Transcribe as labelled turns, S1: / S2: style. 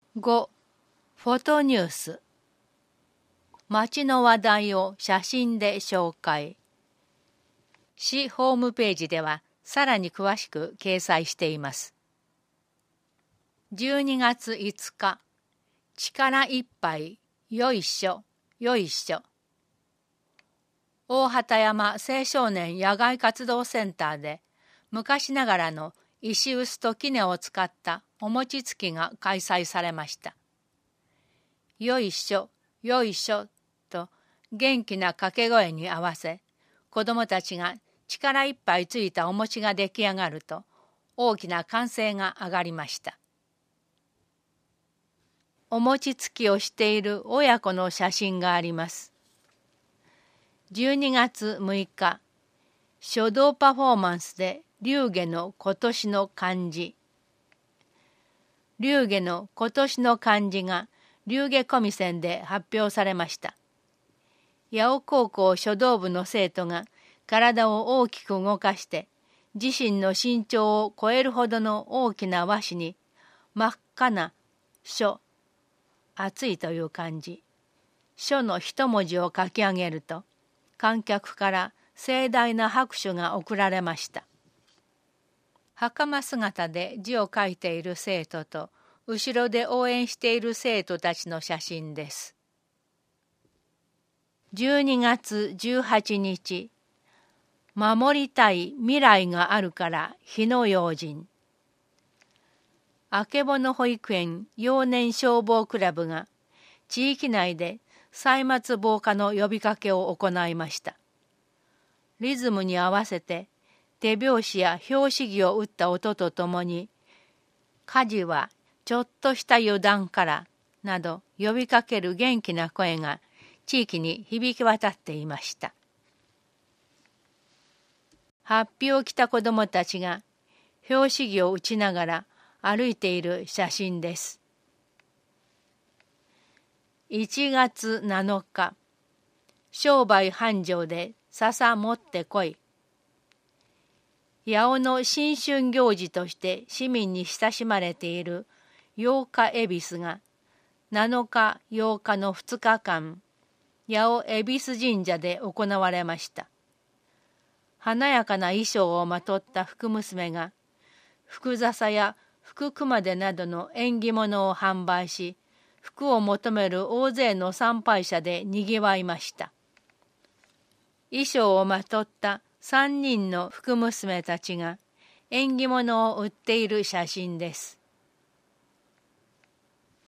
S1: 5. フォトニュース。街の話題を写真で紹介。市ホームページではさらに詳しく掲載しています。12月5日、力いっぱい、よいしょ、よいしょ。大畑山青少年野外活動センターで昔ながらの石臼と杵を使ったお餅つきが開催されました。よいしょ、よいしょと元気な掛け声に合わせ、子どもたちが力いっぱいついたお餅が出来上がると大きな歓声が上がりました。お餅つきをしている親子の写真があります。12月6日、書道パフォーマンスで龍華の今年の漢字。龍華の今年の漢字が龍華コミセンで発表されました。八尾高校書道部の生徒が体を大きく動かして自身の身長を超えるほどの大きな和紙に真っ赤な書、熱いという漢字、書の一文字を書き上げると観客から盛大な拍手が送られました。袴姿で字を書いている生徒と後ろで応援している生徒たちの写真です。12月18日、守りたい未来があるから火の用心。あけぼの保育園幼年消防クラブが地域内で歳末防火の呼びかけを行いました。リズムに合わせて手拍子や拍子木を打った音とともに、火事はちょっとした油断からなど呼びかける元気な声が地域に響き渡っていました。法被を着た子どもたちが拍子木を打ちながら歩いている写真です。1月7日、商売繁盛で笹持ってこい。八尾の新春行事として市民に親しまれている8日恵比寿が7日8日の2日間、八尾恵比寿神社で行われました。華やかな衣装をまとった福娘が福笹や福熊手などの縁起物を販売し、福を求める大勢の参拝者でにぎわいました。衣装をまとった3人の福娘たちが縁起物を売っている写真です。